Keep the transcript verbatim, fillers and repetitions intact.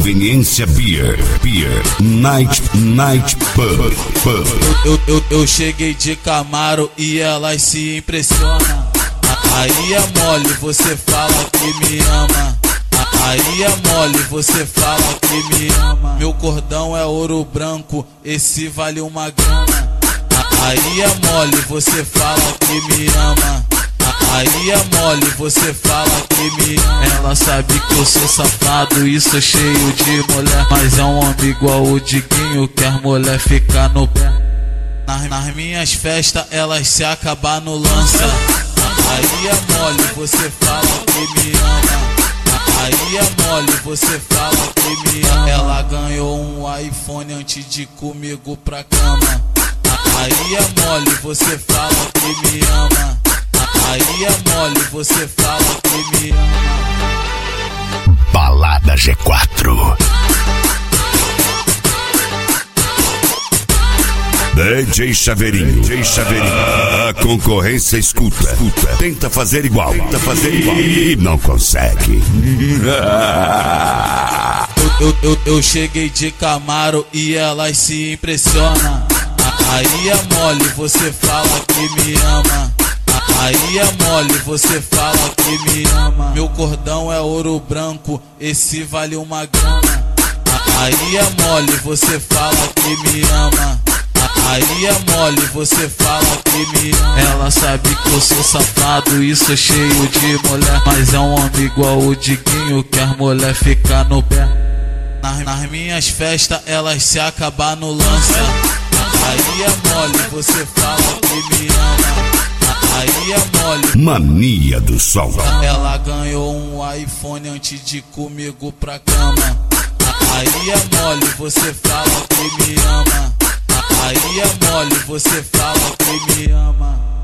Conveniência Beer, Beer, Night, Night Pub, Pub. Eu, eu, eu cheguei de Camaro e elas se impressionam. Aí é mole, você fala que me ama. Aí é mole, você fala que me ama. Meu cordão é ouro branco, esse vale uma grana. Aí é mole, você fala que me ama. Aí é mole, você fala que me ama. Ela sabe que eu sou safado e sou cheio de mulher, mas é um homem igual o Diguinho, que as mulher fica no pé. Nas, nas minhas festas elas se acabam no lança. Aí é mole, você fala que me ama. Aí é mole, você fala que me ama. Ela ganhou um iPhone antes de ir comigo pra cama. Aí é mole, você fala que me ama. Aí é mole, você fala que me ama. Balada G quatro. D J Chaveirinho, D J Chaveirinho. A concorrência escuta, escuta, tenta fazer igual, tenta fazer igual e não consegue. Eu, eu, eu, eu cheguei de Camaro e elas se impressionam. Aí é mole, você fala que me ama. Aí é mole, você fala que me ama. Meu cordão é ouro branco, esse vale uma grana. Aí é mole, você fala que me ama. Aí é mole, você fala que me ama. Ela sabe que eu sou safado e sou cheio de mulher, mas é um homem igual o Diguinho, que as mulher fica no pé. Nas, nas minhas festas elas se acabam no lança. Aí é mole, você fala que me ama. Aí é mole. Mania do Som. Ela ganhou um iPhone antes de ir comigo pra cama. Aí é mole, você fala que me ama. Aí é mole, você fala que me ama.